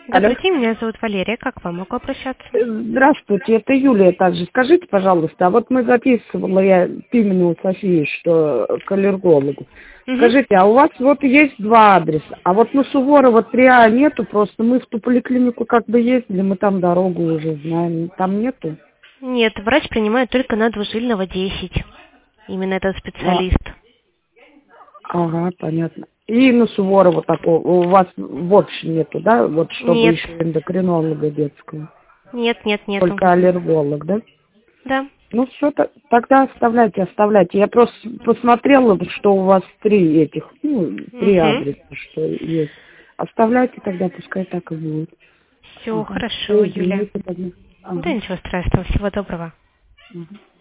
Алло. Добрый день, меня зовут Валерия. Как вам могу обращаться? Здравствуйте, это Юлия также. Скажите, пожалуйста, а вот мы записывала я именно у Софии, что к аллергологу. Мгм. Скажите, а у вас вот есть два адреса, а вот на Суворова 3А нету, просто мы в ту поликлинику как бы ездили, мы там дорогу уже знаем, там нету? Нет, врач принимает только на Двужильного 10. Именно этот А, специалист. ага, понятно. И на Суворова такого у вас больше нету, да, вот чтобы Нет. еще эндокринолога детского, Нет, нет, нету. только аллерголог, да? Да. Ну все, тогда оставляйте. Я просто посмотрела, что у вас три этих, три Угу. адреса, что есть. Оставляйте тогда, пускай так и будет. Все Ага. хорошо, Все, Юля. извините тогда. Да Ага. ничего страшного. Всего доброго. Ага.